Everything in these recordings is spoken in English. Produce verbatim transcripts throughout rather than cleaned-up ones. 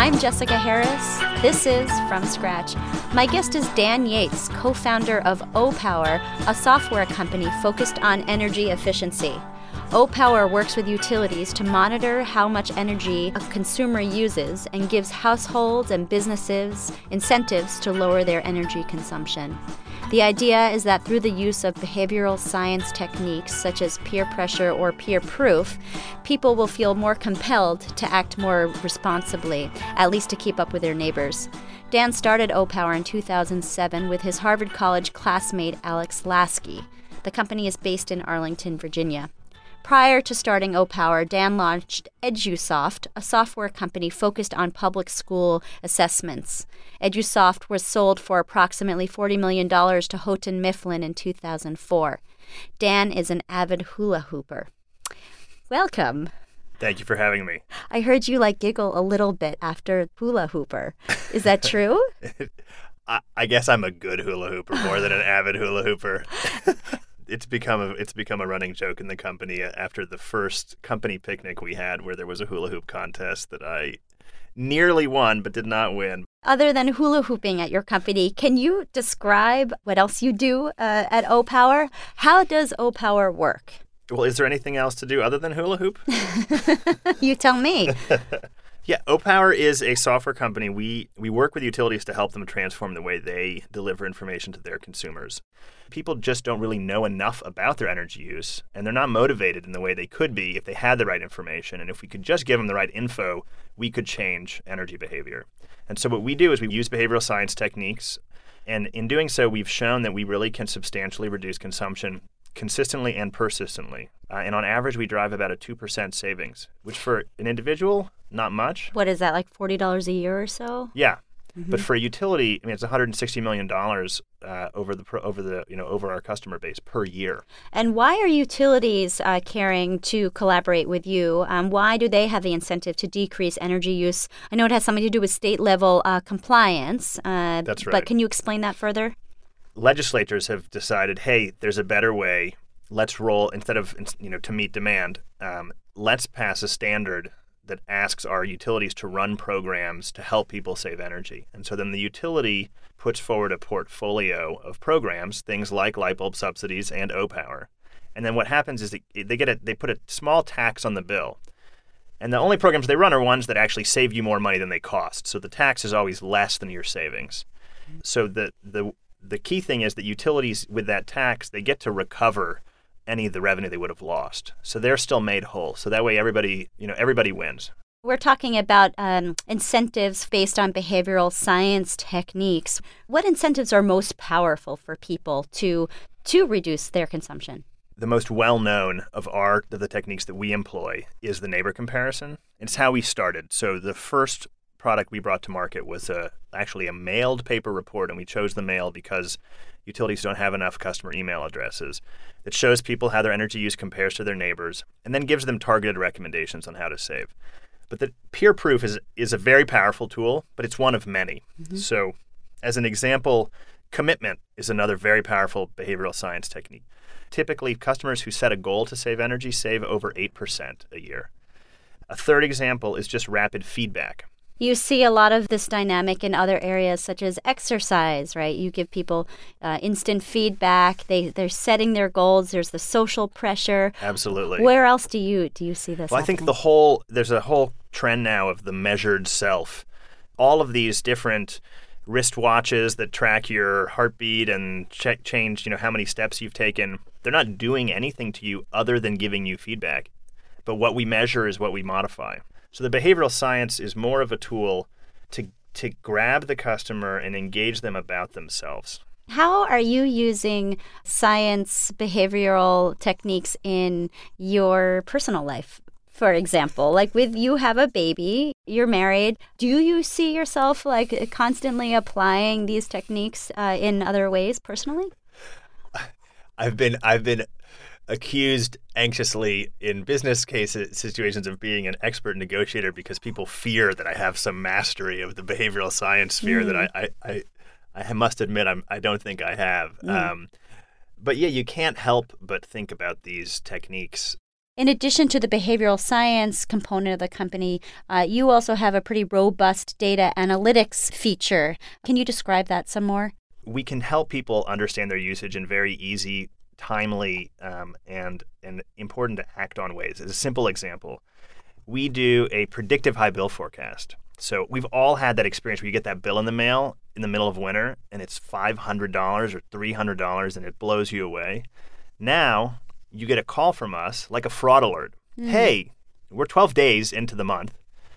I'm Jessica Harris. This is From Scratch. My guest is Dan Yates, co-founder of O-Power, a software company focused on energy efficiency. O-Power works with utilities to monitor how much energy a consumer uses and gives households and businesses incentives to lower their energy consumption. The idea is that through the use of behavioral science techniques such as peer pressure or peer proof, people will feel more compelled to act more responsibly, at least to keep up with their neighbors. Dan started O-Power in two thousand seven with his Harvard College classmate Alex Lasky. The company is based in Arlington, Virginia. Prior to starting O-Power, Dan launched EduSoft, a software company focused on public school assessments. EduSoft was sold for approximately forty million dollars to Houghton Mifflin in two thousand four. Dan is an avid hula hooper. Welcome. Thank you for having me. I heard you like giggle a little bit after hula hooper. Is that true? I, I guess I'm a good hula hooper more than an avid hula hooper. It's become a it's become a running joke in the company after the first company picnic we had where there was a hula hoop contest that I nearly won but did not win. Other than hula hooping at your company, can you describe what else you do uh, at O-Power? How does O-Power work? Well, is there anything else to do other than hula hoop? You tell me. Yeah, O-Power is a software company. We we work with utilities to help them transform the way they deliver information to their consumers. People just don't really know enough about their energy use, and they're not motivated in the way they could be if they had the right information. And if we could just give them the right info, we could change energy behavior. And so what we do is we use behavioral science techniques, and in doing so, we've shown that we really can substantially reduce consumption consistently and persistently. Uh, and on average, we drive about a two percent savings, which for an individual, not much. What is that, like forty dollars a year or so? Yeah. Mm-hmm. But for a utility, I mean, it's one hundred sixty million dollars uh, over the over the you know over our customer base per year. And why are utilities uh, caring to collaborate with you? Um, why do they have the incentive to decrease energy use? I know it has something to do with state level uh, compliance. Uh, That's right. But can you explain that further? Legislators have decided, hey, there's a better way. Let's roll instead of you know to meet demand. Um, let's pass a standard that asks our utilities to run programs to help people save energy. And so then the utility puts forward a portfolio of programs, things like light bulb subsidies and O-Power. And then what happens is they, they get a, they put a small tax on the bill. And the only programs they run are ones that actually save you more money than they cost. So the tax is always less than your savings. So the the the key thing is that utilities with that tax, they get to recover any of the revenue they would have lost. So they're still made whole. So that way everybody, you know, everybody wins. We're talking about um, incentives based on behavioral science techniques. What incentives are most powerful for people to to reduce their consumption? The most well-known of our of the techniques that we employ is the neighbor comparison. It's how we started. So the first product we brought to market was a, actually a mailed paper report, and we chose the mail because utilities don't have enough customer email addresses. It shows people how their energy use compares to their neighbors and then gives them targeted recommendations on how to save. But the peer proof is is a very powerful tool, but it's one of many. Mm-hmm. So as an example, commitment is another very powerful behavioral science technique. Typically, customers who set a goal to save energy save over eight percent a year. A third example is just rapid feedback. You see a lot of this dynamic in other areas such as exercise, right? You give people uh, instant feedback. They, they're setting their goals. There's the social pressure. Absolutely. Where else do you do you see this Well, happening? I think the whole, there's a whole trend now of the measured self. All of these different wristwatches that track your heartbeat and check, change, you know, how many steps you've taken, they're not doing anything to you other than giving you feedback. But what we measure is what we modify. So the behavioral science is more of a tool to to grab the customer and engage them about themselves. How are you using science behavioral techniques in your personal life? For example, like with you have a baby, you're married. Do you see yourself like constantly applying these techniques uh, in other ways personally? I've been I've been accused anxiously in business cases, situations of being an expert negotiator because people fear that I have some mastery of the behavioral science sphere mm. that I, I, I, I must admit I'm, I don't think I have. Mm. Um, but yeah, you can't help but think about these techniques In addition to the behavioral science component of the company, uh, you also have a pretty robust data analytics feature. Can you describe that some more? We can help people understand their usage in very easy, timely, um, and, and important to act on ways. As a simple example, we do a predictive high bill forecast. So we've all had that experience where you get that bill in the mail in the middle of winter and it's five hundred dollars or three hundred dollars and it blows you away. Now you get a call from us like a fraud alert. Mm. Hey, we're twelve days into the month.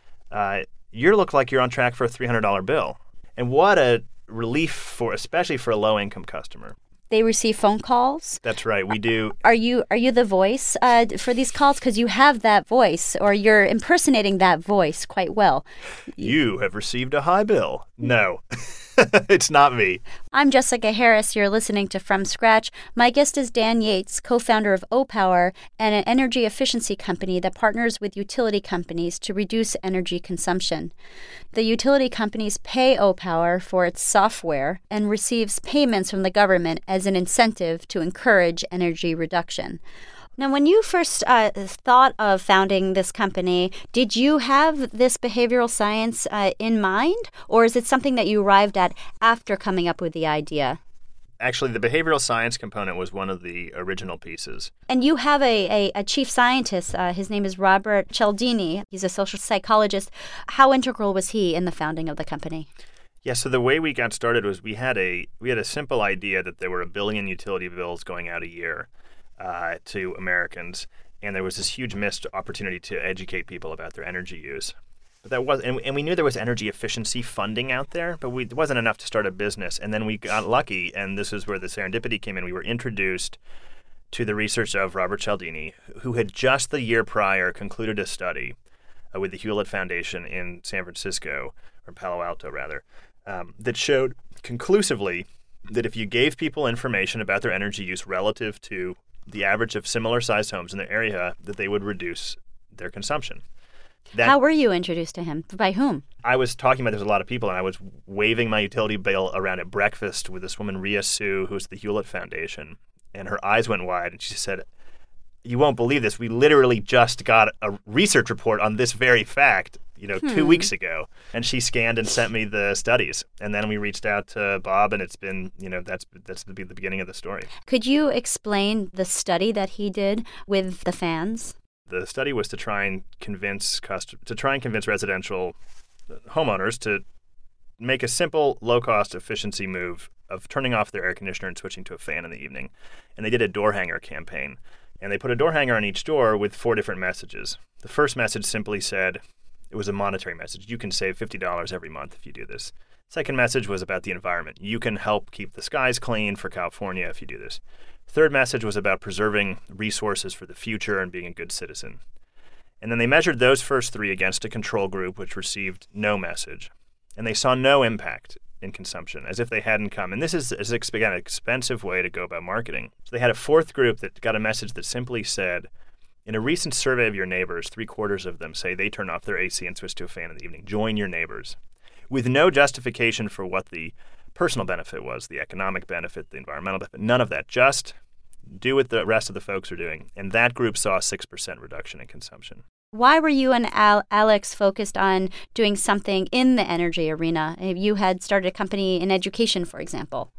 Uh, you look like you're on track for a three hundred dollars bill. And what a relief for, especially for a low-income customer. They receive phone calls? That's right. We do. Are you are you the voice uh, for these calls? Because you have that voice, or you're impersonating that voice quite well. You have received a high bill. No, it's not me. I'm Jessica Harris. You're listening to From Scratch. My guest is Dan Yates, co-founder of Opower, and an energy efficiency company that partners with utility companies to reduce energy consumption. The utility companies pay Opower for its software and receives payments from the government as an incentive to encourage energy reduction. Now, when you first uh, thought of founding this company, did you have this behavioral science uh, in mind, or is it something that you arrived at after coming up with the idea? Actually, the behavioral science component was one of the original pieces. And you have a, a, a chief scientist. Uh, his name is Robert Cialdini. He's a social psychologist. How integral was he in the founding of the company? Yeah, so the way we got started was we had a we had a simple idea that there were a billion utility bills going out a year uh, to Americans, and there was this huge missed opportunity to educate people about their energy use. But that was, and, and we knew there was energy efficiency funding out there, but we, it wasn't enough to start a business. And then we got lucky, and this is where the serendipity came in. We were introduced to the research of Robert Cialdini, who had just the year prior concluded a study uh, with the Hewlett Foundation in San Francisco, or Palo Alto rather, um, that showed conclusively that if you gave people information about their energy use relative to the average of similar-sized homes in the area, that they would reduce their consumption. That, How were you introduced to him? By whom? I was talking about there's a lot of people, and I was waving my utility bill around at breakfast with this woman, Ria Sue, who's the Hewlett Foundation, and her eyes went wide, and she said, "You won't believe this. We literally just got a research report on this very fact, you know, hmm. two weeks ago." And she scanned and sent me the studies, and then we reached out to Bob, and it's been, you know, that's that's the, the beginning of the story. Could you explain the study that he did with the fans? The study was to try and convince cust- to try and convince residential homeowners to make a simple, low-cost efficiency move of turning off their air conditioner and switching to a fan in the evening. And they did a door hanger campaign. And they put a door hanger on each door with four different messages. The first message simply said, it was a monetary message. You can save fifty dollars every month if you do this. Second message was about the environment. You can help keep the skies clean for California if you do this. Third message was about preserving resources for the future and being a good citizen. And then they measured those first three against a control group which received no message. And they saw no impact in consumption, as if they hadn't come. And this is, is again, an expensive way to go about marketing. So they had a fourth group that got a message that simply said, in a recent survey of your neighbors, three quarters of them say they turn off their A C and switch to a fan in the evening. Join your neighbors. With no justification for what the personal benefit was, the economic benefit, the environmental benefit, none of that. Just do what the rest of the folks are doing. And that group saw a six percent reduction in consumption. Why were you and Al- Alex focused on doing something in the energy arena? You had started a company in education, for example.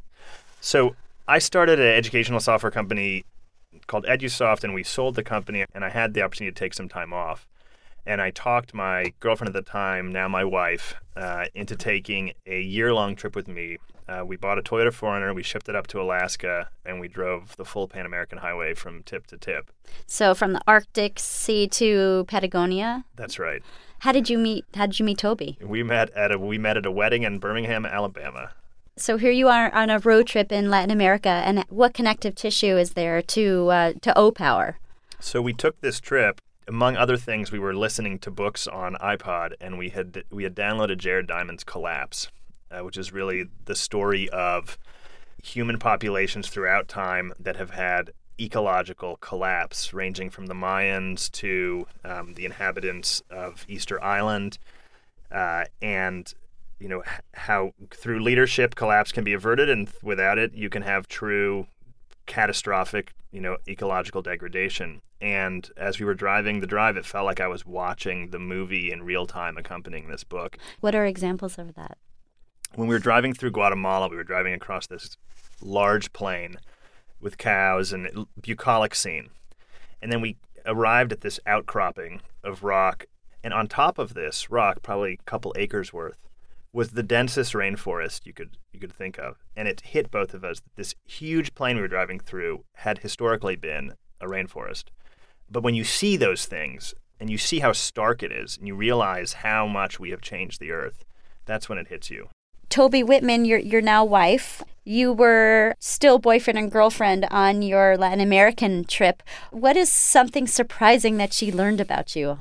So I started an educational software company called EduSoft, and we sold the company, and I had the opportunity to take some time off. And I talked my girlfriend at the time, now my wife, uh, into taking a year-long trip with me. Uh, we bought a Toyota four runner, we shipped it up to Alaska, and we drove the full Pan American Highway from tip to tip. So from the Arctic Sea to Patagonia? That's right. How did you meet? How did you meet Toby? We met at a we met at a wedding in Birmingham, Alabama. So here you are on a road trip in Latin America, and what connective tissue is there to uh, to Opower? So we took this trip. Among other things, we were listening to books on iPod, and we had we had downloaded Jared Diamond's Collapse, uh, which is really the story of human populations throughout time that have had ecological collapse, ranging from the Mayans to um, the inhabitants of Easter Island, uh, and you know how through leadership collapse can be averted, and without it, you can have true catastrophic, you know, ecological degradation. And as we were driving the drive, it felt like I was watching the movie in real time accompanying this book. What are examples of that? When we were driving through Guatemala, we were driving across this large plain with cows and bucolic scene. And then we arrived at this outcropping of rock. And on top of this rock, probably a couple acres worth, was the densest rainforest you could you could think of. And it hit both of us. This huge plain we were driving through had historically been a rainforest. But when you see those things and you see how stark it is and you realize how much we have changed the earth, that's when it hits you. Toby Whitman, your your now wife, you were still boyfriend and girlfriend on your Latin American trip. What is something surprising that she learned about you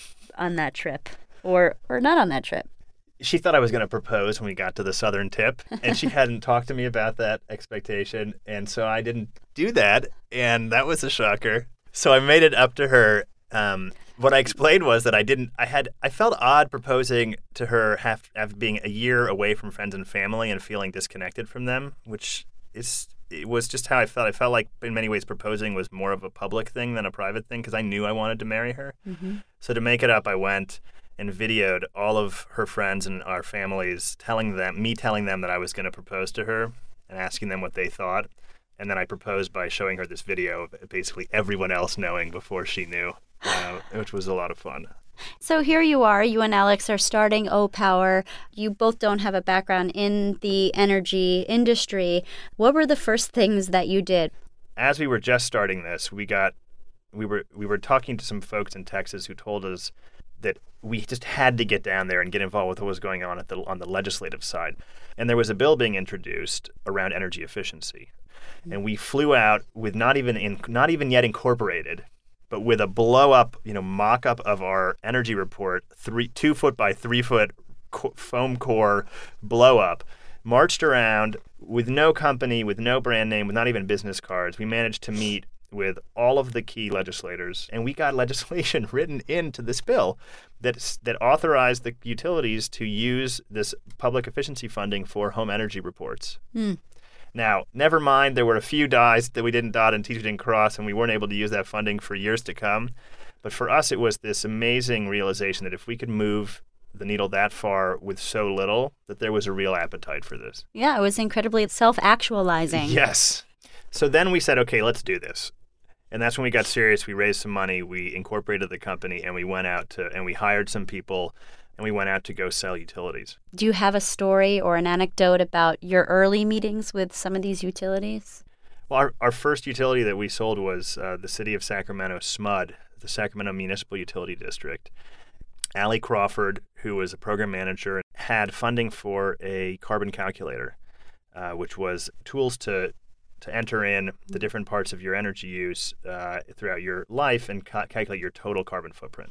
on that trip, or or not on that trip? She thought I was going to propose when we got to the southern tip, and she hadn't talked to me about that expectation, and so I didn't do that, and that was a shocker. So I made it up to her. Um, what I explained was that I didn't. I had. I felt odd proposing to her, half, after being a year away from friends and family and feeling disconnected from them, which is. It was just how I felt. I felt like in many ways proposing was more of a public thing than a private thing because I knew I wanted to marry her. Mm-hmm. So to make it up, I went and videoed all of her friends and our families telling them, me telling them that I was going to propose to her and asking them what they thought. And then I proposed by showing her this video of basically everyone else knowing before she knew, uh, which was a lot of fun. So here you are, you and Alex are starting O-Power. You both don't have a background in the energy industry. What were the first things that you did? As we were just starting this, we got we were we were talking to some folks in Texas who told us that we just had to get down there and get involved with what was going on at the on the legislative side. And there was a bill being introduced around energy efficiency. And we flew out with not even in, not even yet incorporated, but with a blow-up, you know, mock-up of our energy report, three, two foot by three foot co- foam core blow-up, marched around with no company, with no brand name, with not even business cards. We managed to meet with all of the key legislators, and we got legislation written into this bill that that authorized the utilities to use this public efficiency funding for home energy reports. Mm. Now, never mind, there were a few I's that we didn't dot and T's didn't cross, and we weren't able to use that funding for years to come. But for us, it was this amazing realization that if we could move the needle that far with so little, that there was a real appetite for this. Yeah, it was incredibly self-actualizing. Yes. So then we said, okay, let's do this. And that's when we got serious. We raised some money, we incorporated the company, and we went out to, and we hired some people, and we went out to go sell utilities. Do you have a story or an anecdote about your early meetings with some of these utilities? Well, our, our first utility that we sold was uh, the city of Sacramento, S M U D, the Sacramento Municipal Utility District. Allie Crawford, who was a program manager, had funding for a carbon calculator, uh, which was tools to to enter in the different parts of your energy use uh, throughout your life and ca- calculate your total carbon footprint.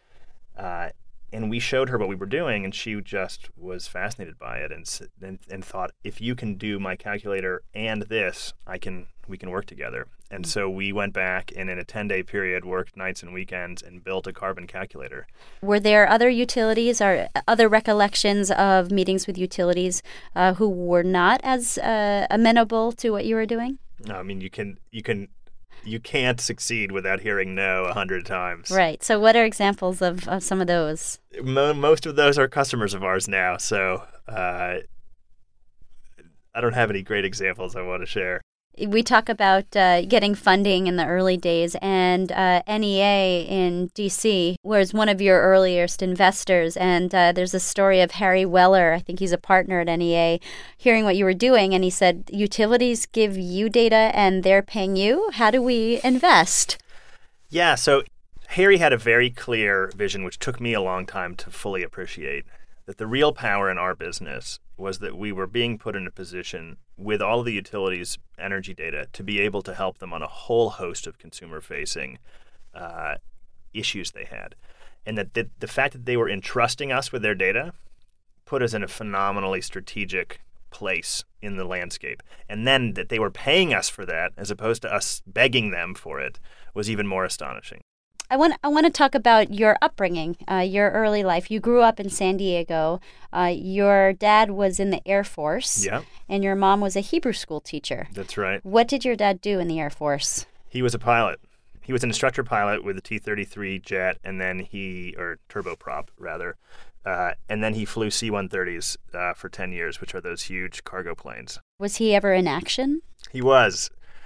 Uh, and we showed her what we were doing, and she just was fascinated by it and, and and thought, if you can do my calculator and this, I can we can work together. And so we went back and in a ten-day period worked nights and weekends and built a carbon calculator. Were there other utilities or other recollections of meetings with utilities uh, who were not as uh, amenable to what you were doing? No, I mean, you can you can you can't succeed without hearing no a hundred times. Right. So what are examples of, of some of those? Mo- most of those are customers of ours now. So uh, I don't have any great examples I want to share. We talk about uh, getting funding in the early days, and uh, N E A in D C was one of your earliest investors, and uh, there's a story of Harry Weller, I think he's a partner at N E A, hearing what you were doing, and he said, utilities give you data and they're paying you? How do we invest? Yeah, so Harry had a very clear vision, which took me a long time to fully appreciate, that the real power in our business was that we were being put in a position with all of the utilities' energy data to be able to help them on a whole host of consumer-facing uh, issues they had. And that the, the fact that they were entrusting us with their data put us in a phenomenally strategic place in the landscape. And then that they were paying us for that as opposed to us begging them for it was even more astonishing. I want I want to talk about your upbringing, uh, your early life. You grew up in San Diego. Uh, your dad was in the Air Force. Yeah. And your mom was a Hebrew school teacher. That's right. What did your dad do in the Air Force? He was a pilot. He was an instructor pilot with a T thirty-three jet, and then he, or turboprop rather, uh, and then he flew C one thirties uh, for ten years, which are those huge cargo planes. Was he ever in action? He was.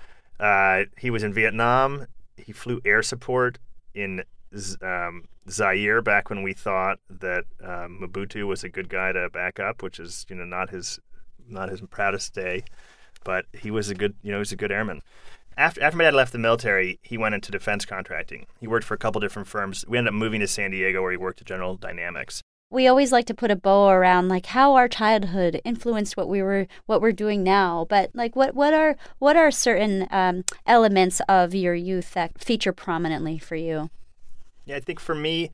Uh, he was in Vietnam. He flew air support in um, Zaire back when we thought that um, Mobutu was a good guy to back up, which is, you know, not his not his proudest day, but he was a good, you know, he was a good airman. After after my dad left the military, he went into defense contracting. He worked for a couple different firms. We ended up moving to San Diego, where he worked at General Dynamics. We always like to put a bow around like how our childhood influenced what we were what we're doing now. But like what what are what are certain um, elements of your youth that feature prominently for you? Yeah, I think for me,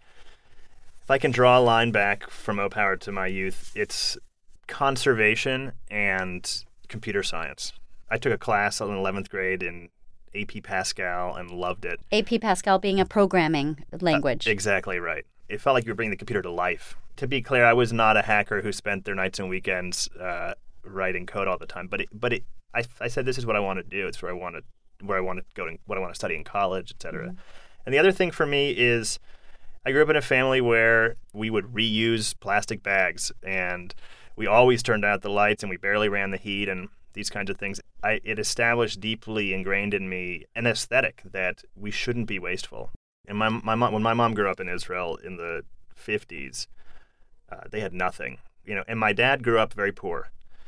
if I can draw a line back from O-Power to my youth, it's conservation and computer science. I took a class in eleventh grade in A P Pascal and loved it. A P Pascal being a programming language. Uh, exactly right. It felt like you were bringing the computer to life. To be clear, I was not a hacker who spent their nights and weekends uh, writing code all the time. But it, but it, I, I said this is what I want to do. It's where I want to where I want to go to, what I want to study in college, et cetera. Mm-hmm. And the other thing for me is I grew up in a family where we would reuse plastic bags, and we always turned out the lights, and we barely ran the heat, and these kinds of things. I, it established deeply ingrained in me an aesthetic that we shouldn't be wasteful. And my my mom, when my mom grew up in Israel in the fifties, uh, they had nothing, you know. And my dad grew up very poor,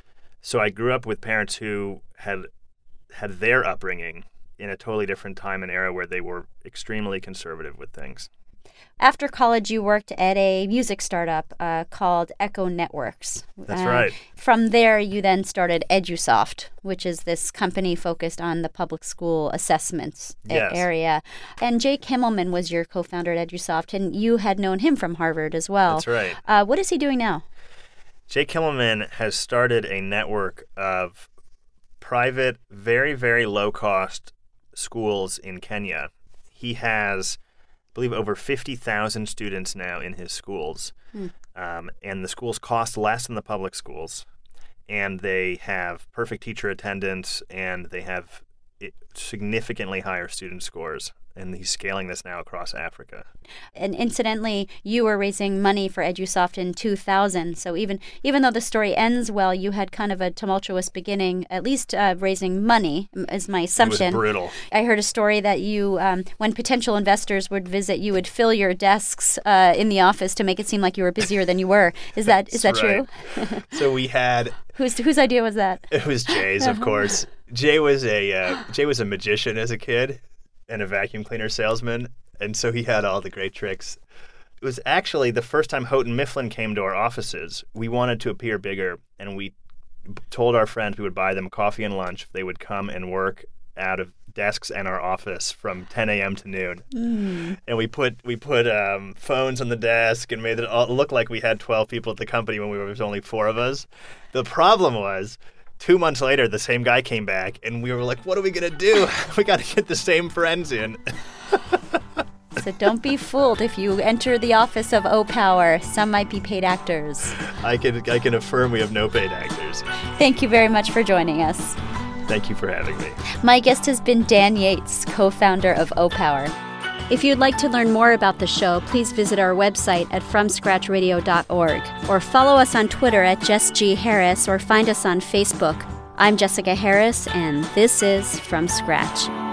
so I grew up with parents who had had their upbringing in a totally different time and era where they were extremely conservative with things. After college, you worked at a music startup uh, called Echo Networks. That's uh, right. From there, you then started EduSoft, which is this company focused on the public school assessments yes. area. And Jake Himmelman was your co-founder at EduSoft, and you had known him from Harvard as well. That's right. Uh, what is he doing now? Jake Himmelman has started a network of private, very, very low-cost schools in Kenya. He has, I believe, over fifty thousand students now in his schools. Hmm. Um, and the schools cost less than the public schools. And they have perfect teacher attendance, and they have significantly higher student scores. And he's scaling this now across Africa. And incidentally, you were raising money for EduSoft in two thousand. So even even though the story ends well, you had kind of a tumultuous beginning, at least uh, raising money is my assumption. It was brutal. I heard a story that you, um, when potential investors would visit, you would fill your desks uh, in the office to make it seem like you were busier than you were. Is that is that right. true? So we had... Whose whose idea was that? It was Jay's, of course. Jay was a uh, Jay was a magician as a kid and a vacuum cleaner salesman, and so he had all the great tricks. It was actually the first time Houghton Mifflin came to our offices. We wanted to appear bigger, and we told our friends we would buy them coffee and lunch if they would come and work out of desks in our office from ten a.m. to noon. Mm. And we put we put um, phones on the desk and made it all look like we had twelve people at the company when we were, there was only four of us. The problem was, two months later, the same guy came back, and we were like, what are we going to do? We got to get the same friends in. So don't be fooled if you enter the office of O-Power. Some might be paid actors. I can, I can affirm we have no paid actors. Thank you very much for joining us. Thank you for having me. My guest has been Dan Yates, co-founder of O-Power. If you'd like to learn more about the show, please visit our website at from scratch radio dot org or follow us on Twitter at Jess G. Harris or find us on Facebook. I'm Jessica Harris, and this is From Scratch.